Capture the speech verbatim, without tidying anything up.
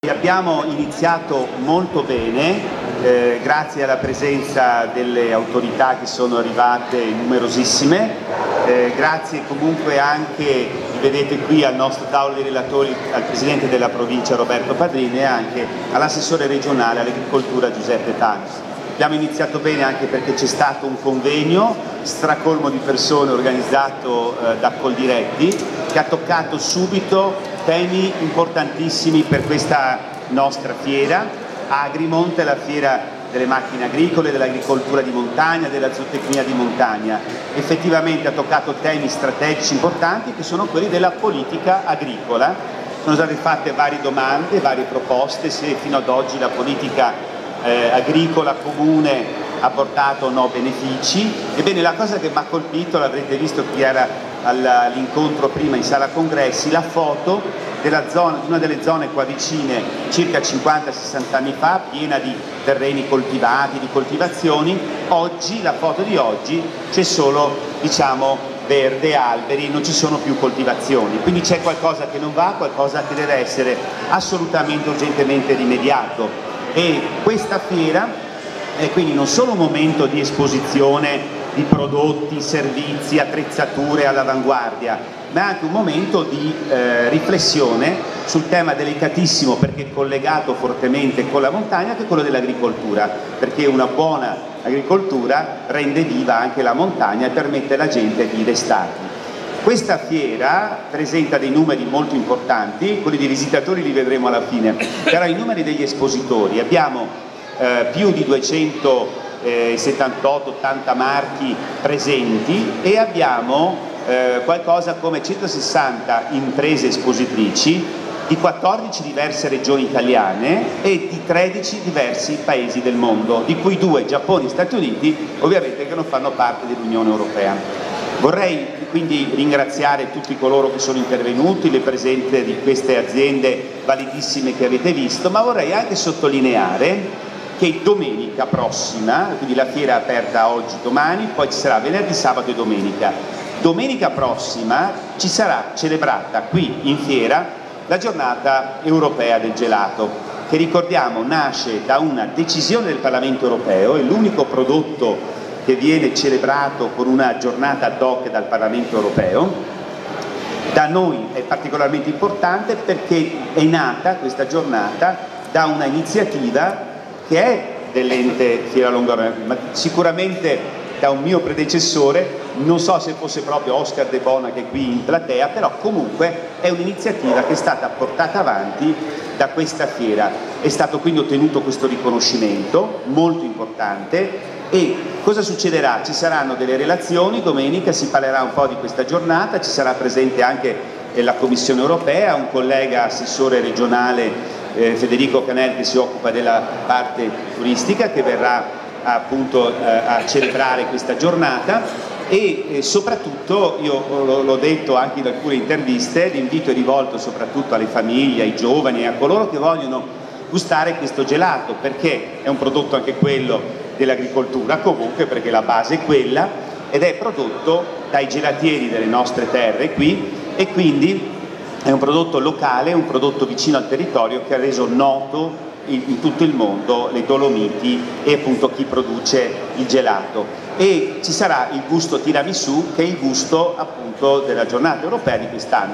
Abbiamo iniziato molto bene, eh, grazie alla presenza delle autorità che sono arrivate numerosissime, eh, grazie comunque anche, vedete qui al nostro tavolo dei relatori, al Presidente della Provincia Roberto Padrini e anche all'assessore regionale all'agricoltura Giuseppe Tanis. Abbiamo iniziato bene anche perché c'è stato un convegno stracolmo di persone organizzato eh, da Coldiretti che ha toccato subito temi importantissimi per questa nostra fiera. A Agrimonte, la fiera delle macchine agricole, dell'agricoltura di montagna, della zootecnia di montagna, effettivamente ha toccato temi strategici importanti che sono quelli della politica agricola. Sono state fatte varie domande, varie proposte, se fino ad oggi la politica eh, agricola comune ha portato o no benefici. Ebbene, la cosa che mi ha colpito, l'avrete visto chi era all'incontro prima in sala congressi, la foto della zona, di una delle zone qua vicine, circa cinquanta sessanta anni fa, piena di terreni coltivati, di coltivazioni. Oggi, la foto di oggi, c'è solo, diciamo, verde, alberi, non ci sono più coltivazioni, quindi c'è qualcosa che non va, qualcosa che deve essere assolutamente urgentemente rimediato. E questa fiera è quindi non solo un momento di esposizione di prodotti, servizi, attrezzature all'avanguardia, ma anche un momento di eh, riflessione sul tema delicatissimo, perché collegato fortemente con la montagna, che è quello dell'agricoltura, perché una buona agricoltura rende viva anche la montagna e permette alla gente di restarvi. Questa fiera presenta dei numeri molto importanti, quelli dei visitatori li vedremo alla fine, però i numeri degli espositori, abbiamo eh, più di duecentosettantotto ottanta marchi presenti e abbiamo eh, qualcosa come centosessanta imprese espositrici di quattordici diverse regioni italiane e di tredici diversi paesi del mondo, di cui due, Giappone e Stati Uniti, ovviamente che non fanno parte dell'Unione Europea. Vorrei quindi ringraziare tutti coloro che sono intervenuti, le presenze di queste aziende validissime che avete visto, ma vorrei anche sottolineare che domenica prossima, quindi la fiera è aperta oggi, domani, poi ci sarà venerdì, sabato e domenica. Domenica prossima ci sarà celebrata qui in fiera la giornata europea del gelato, che ricordiamo nasce da una decisione del Parlamento europeo, è l'unico prodotto che viene celebrato con una giornata ad hoc dal Parlamento europeo. Da noi è particolarmente importante perché è nata questa giornata da una iniziativa che è dell'ente Fiera Longarone, ma sicuramente da un mio predecessore, non so se fosse proprio Oscar De Bona che è qui in platea, però comunque è un'iniziativa che è stata portata avanti da questa fiera. È stato quindi ottenuto questo riconoscimento molto importante. E cosa succederà? Ci saranno delle relazioni, domenica si parlerà un po' di questa giornata, ci sarà presente anche la Commissione Europea, un collega assessore regionale eh, Federico Canel che si occupa della parte turistica che verrà appunto eh, a celebrare questa giornata e eh, soprattutto, io l'ho detto anche in alcune interviste, l'invito è rivolto soprattutto alle famiglie, ai giovani e a coloro che vogliono gustare questo gelato, perché è un prodotto anche quello dell'agricoltura comunque, perché la base è quella, ed è prodotto dai gelatieri delle nostre terre qui e quindi è un prodotto locale, un prodotto vicino al territorio che ha reso noto in, in tutto il mondo le Dolomiti e appunto chi produce il gelato. E ci sarà il gusto tiramisù, che è il gusto appunto della giornata europea di quest'anno.